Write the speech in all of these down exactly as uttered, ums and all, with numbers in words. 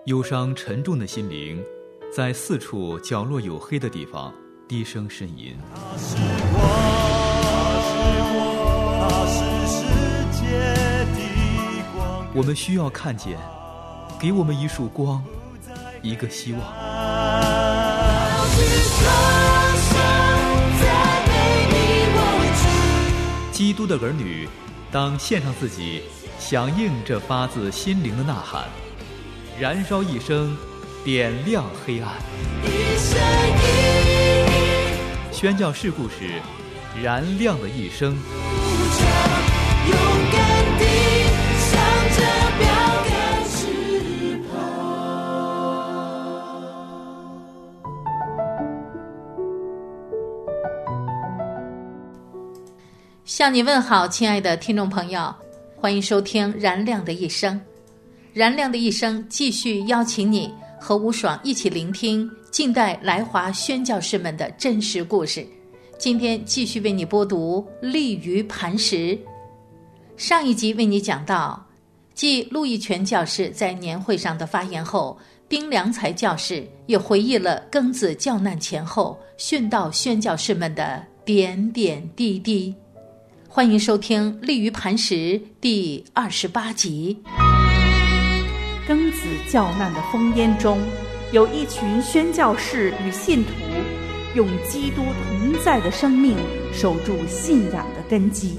忧伤沉重的心灵在四处角落有黑的地方低声呻吟。 他是我，他是世界的光。 我们需要看见，给我们一束光，一个希望。基督的儿女当献上自己，响应这发自心灵的呐喊，燃烧一生，点亮黑暗。宣教士故事，燃亮的一生。 勇敢地向着标杆直跑。 向你问好，亲爱的听众朋友，欢迎收听燃亮的一生。燃亮的一生继续邀请你和吴爽一起聆听近代来华宣教士们的真实故事。今天继续为你播读立于磐石。上一集为你讲到，继陆义全教士在年会上的发言后，丁良才教士也回忆了庚子教难前后殉道宣教士们的点点滴滴。欢迎收听立于磐石第二十八集。 庚子教难的烽烟中，有一群宣教士与信徒用基督同在的生命守住信仰的根基。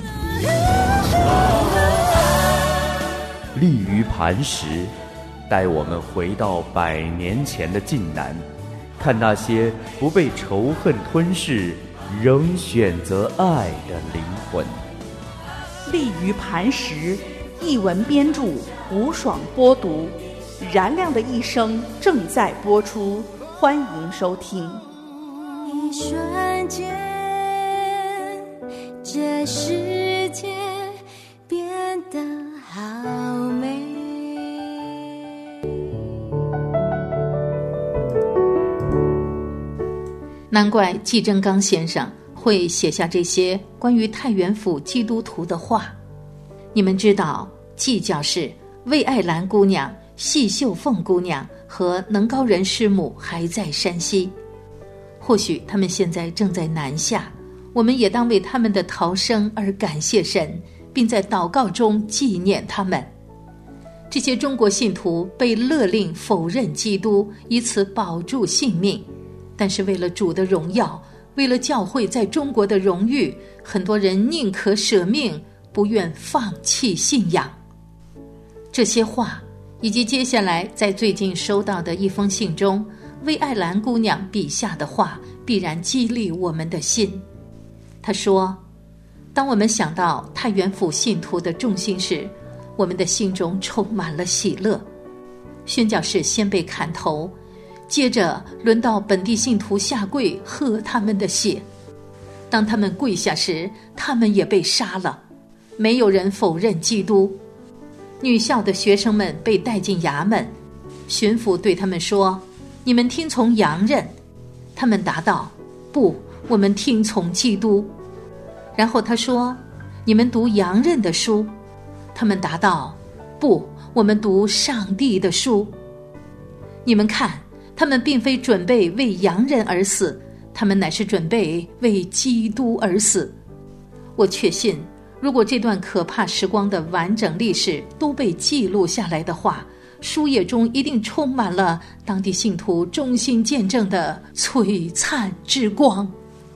立于磐石，带我们回到百年前的晋南，看那些不被仇恨吞噬，仍选择爱的灵魂。 立于磐石，译文编著，吴爽播读，燃亮的一生正在播出，欢迎收听。 一瞬间，这世界变得好美。 难怪季正刚先生会写下这些关于太原府基督徒的话。你们知道，季教士、魏爱兰姑娘、细秀凤姑娘和能高人师母还在山西，或许他们现在正在南下，我们也当为他们的逃生而感谢神，并在祷告中纪念他们。这些中国信徒被勒令否认基督，以此保住性命，但是为了主的荣耀，为了教会在中国的荣誉，很多人宁可舍命，不愿放弃信仰。这些话以及接下来在最近收到的一封信中，魏爱兰姑娘笔下的话必然激励我们的心。她说，当我们想到太原府信徒的重心时，我们的心中充满了喜乐。宣教士先被砍头，接着轮到本地信徒下跪喝他们的血。当他们跪下时，他们也被杀了。没有人否认基督。女校的学生们被带进衙门，巡抚对他们说，你们听从洋人。他们答道，不，我们听从基督。然后他说，你们读洋人的书。他们答道，不，我们读上帝的书。你们看，他们并非准备为洋人而死，他们乃是准备为基督而死。我确信，如果这段可怕时光的完整历史都被记录下来的话，书页中一定充满了当地信徒忠心见证的璀璨之光。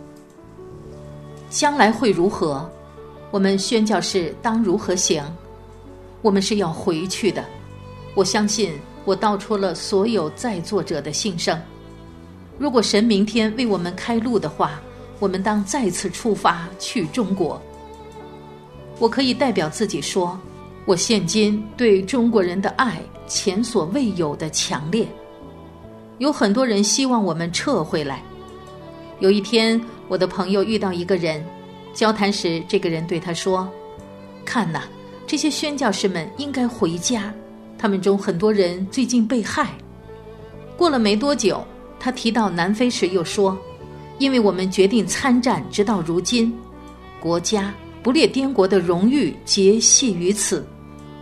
将来会如何？我们宣教士当如何行？我们是要回去的。我相信我道出了所有在座者的心声。如果神明天为我们开路的话，我们当再次出发去中国。我可以代表自己说，我现今对中国人的爱前所未有的强烈。有很多人希望我们撤回来。有一天，我的朋友遇到一个人，交谈时这个人对他说，看哪，这些宣教士们应该回家，他们中很多人最近被害。过了没多久，他提到南非时又说，因为我们决定参战直到如今，国家不列颠国的荣誉皆系于此。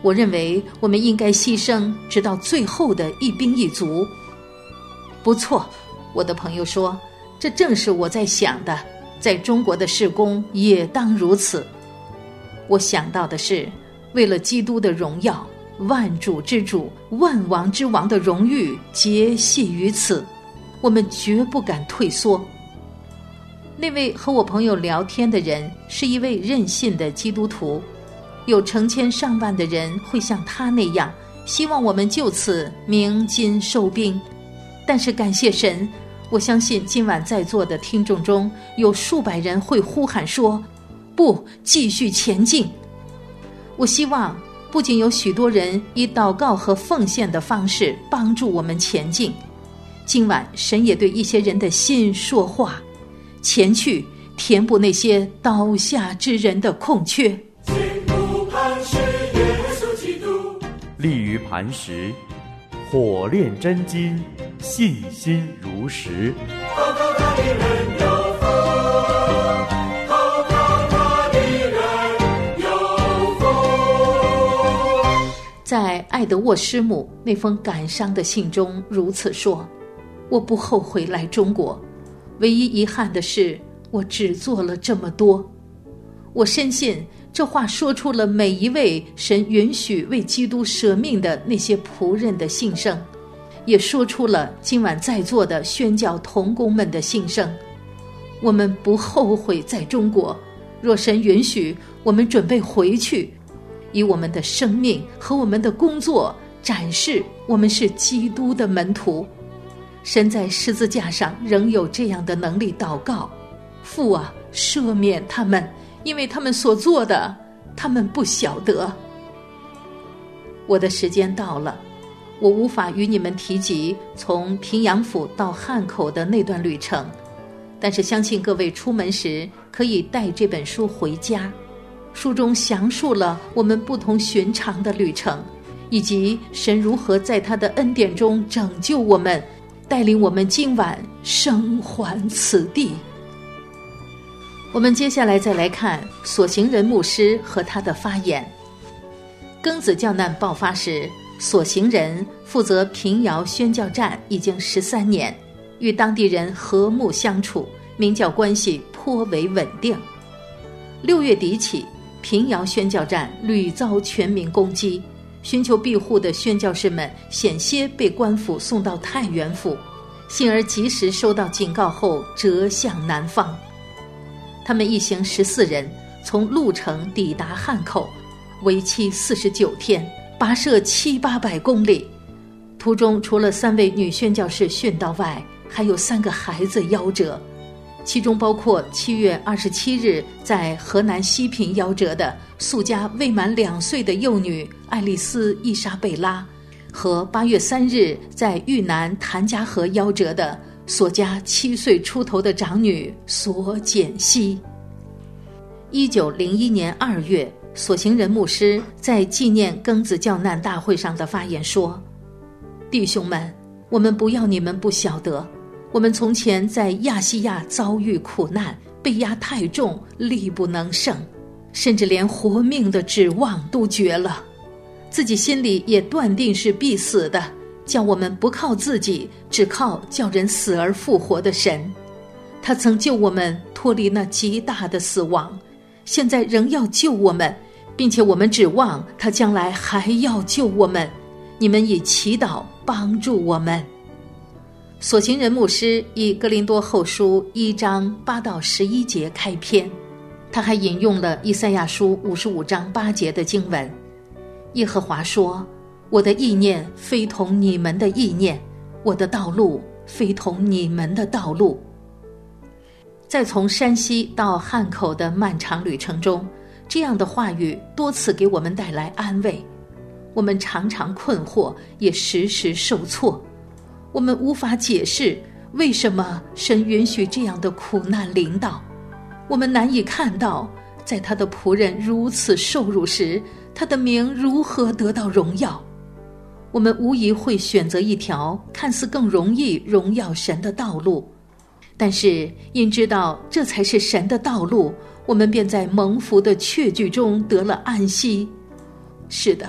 我认为我们应该牺牲直到最后的一兵一卒。不错，我的朋友说，这正是我在想的，在中国的事工也当如此。我想到的是，为了基督的荣耀，万主之主、万王之王的荣誉皆系于此，我们绝不敢退缩。那位和我朋友聊天的人是一位任性的基督徒，有成千上万的人会像他那样，希望我们就此鸣金收兵。但是感谢神，我相信今晚在座的听众中有数百人会呼喊说，不，继续前进。我希望不仅有许多人以祷告和奉献的方式帮助我们前进，今晚神也对一些人的心说话，前去填补那些倒下之人的空缺。 坚固磐石耶稣基督， 立于磐石，火炼真金，信心如石。 投靠他的人有福，投靠他的人有福。 在爱德沃师母那封感伤的信中如此说，我不后悔来中国，唯一遗憾的是我只做了这么多。我深信这话说出了每一位神允许为基督舍命的那些仆人的心声，也说出了今晚在座的宣教同工们的心声。我们不后悔在中国，若神允许，我们准备回去，以我们的生命和我们的工作展示我们是基督的门徒。神在十字架上仍有这样的能力祷告，父啊，赦免他们，因为他们所做的，他们不晓得。我的时间到了，我无法与你们提及从平阳府到汉口的那段旅程，但是相信各位出门时可以带这本书回家。书中详述了我们不同寻常的旅程，以及神如何在他的恩典中拯救我们，带领我们今晚生还此地。我们接下来再来看所行人牧师和他的发言。庚子教难爆发时，所行人负责平遥宣教站已经十三年，与当地人和睦相处，民教关系颇为稳定。六月底起，平遥宣教站屡遭全民攻击，寻求庇护的宣教士们险些被官府送到太原府，幸而及时收到警告后折向南方。他们一行十四人从鹿城抵达汉口，为期四十九天，跋涉七八百公里。途中除了三位女宣教士殉道外，还有三个孩子夭折，其中包括七月二十七日在河南西平夭折的素家未满两岁的幼女爱丽丝·伊莎贝拉，和八月三日在豫南谭家河夭折的所家七岁出头的长女索简熙。一九零一年二月，所行人牧师在纪念庚子教难大会上的发言说，弟兄们，我们不要你们不晓得，我们从前在亚细亚遭遇苦难，被压太重，力不能胜，甚至连活命的指望都绝了，自己心里也断定是必死的，叫我们不靠自己，只靠叫人死而复活的神。他曾救我们脱离那极大的死亡，现在仍要救我们，并且我们指望他将来还要救我们。你们以祈祷帮助我们。所行人牧师以哥林多后书一章八到十一节开篇，他还引用了以赛亚书五十五章八节的经文。耶和华说，我的意念非同你们的意念，我的道路非同你们的道路。在从山西到汉口的漫长旅程中，这样的话语多次给我们带来安慰。我们常常困惑，也时时受挫。我们无法解释为什么神允许这样的苦难临到，我们难以看到在他的仆人如此受辱时，他的名如何得到荣耀。我们无疑会选择一条看似更容易荣耀神的道路，但是因知道这才是神的道路，我们便在蒙福的确据中得了安息。是的，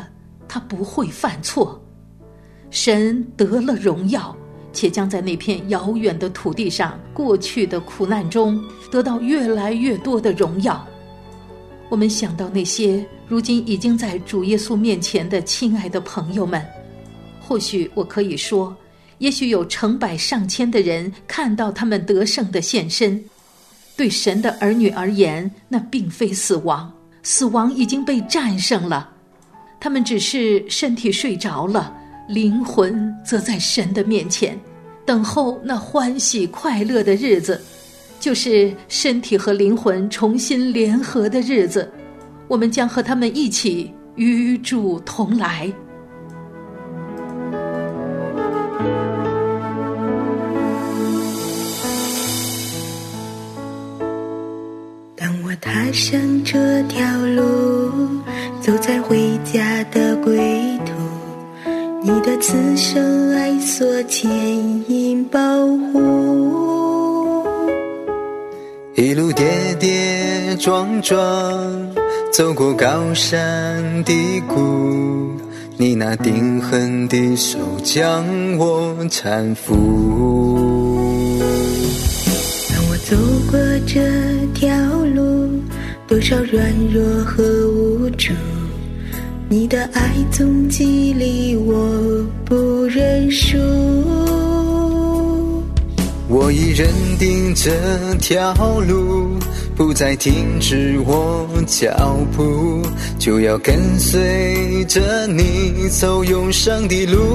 他不会犯错。神得了荣耀，且将在那片遥远的土地上过去的苦难中得到越来越多的荣耀。我们想到那些如今已经在主耶稣面前的亲爱的朋友们，或许我可以说，也许有成百上千的人看到他们得胜的现身。对神的儿女而言，那并非死亡，死亡已经被战胜了，他们只是身体睡着了，灵魂则在神的面前等候那欢喜快乐的日子，就是身体和灵魂重新联合的日子，我们将和他们一起与主同来。 当我踏上这条路，走在回家的归途，你的慈生爱所牵引保护， 一路跌跌撞撞，走过高山低谷，你那定恒的手将我搀扶。 当我走过这条路，多少软弱和无助，你的爱总激励我不认输。 我已认定这条路，不再停止我脚步，就要跟随着你走永生的路。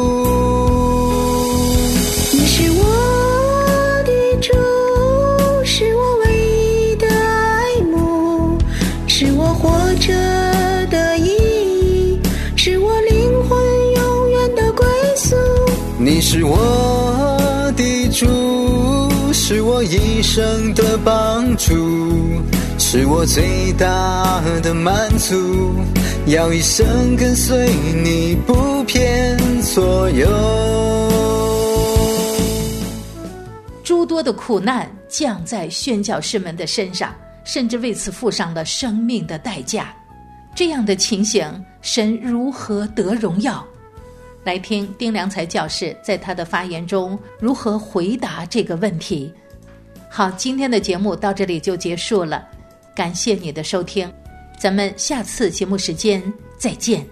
你是我的主，是我唯一的爱慕，是我活着的意义，是我灵魂永远的归宿。 你是我的主，是我一生的帮助，是我最大的满足，要一生跟随你不偏左右。 诸多的苦难降在宣教士们的身上，甚至为此付上了生命的代价。这样的情形，神如何得荣耀？来听丁良才教士在他的发言中如何回答这个问题。好，今天的节目到这里就结束了，感谢你的收听，咱们下次节目时间再见。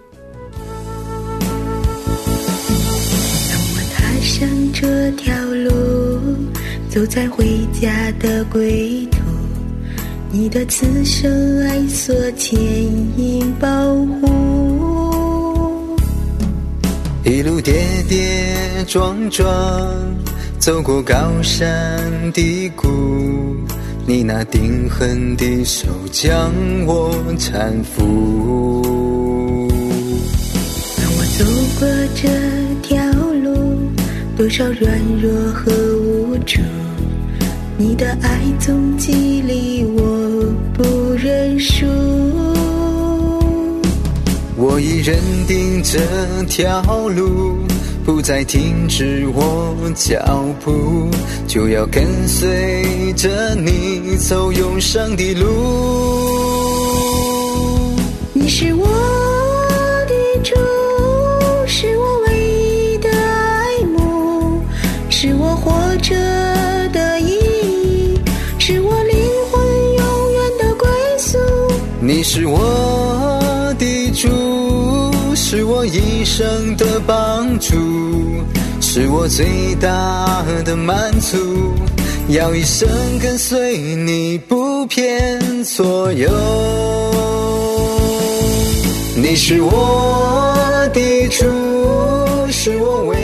当我踏上这条路，走在回家的归途，你的慈生爱所牵引保护， 一路跌跌撞撞，走过高山低谷，你那定恒的手将我搀扶。 当我走过这条路，多少软弱和无助，你的爱总激励我不认输。 我已认定这条路，不再停止我脚步，就要跟随着你走永生的路。 你是我的主，是我唯一的爱慕，是我活着的意义，是我灵魂永远的归宿。 你是我的主，是我一生的帮助，是我最大的满足，要一生跟随你不偏左右。你是我的主，是我唯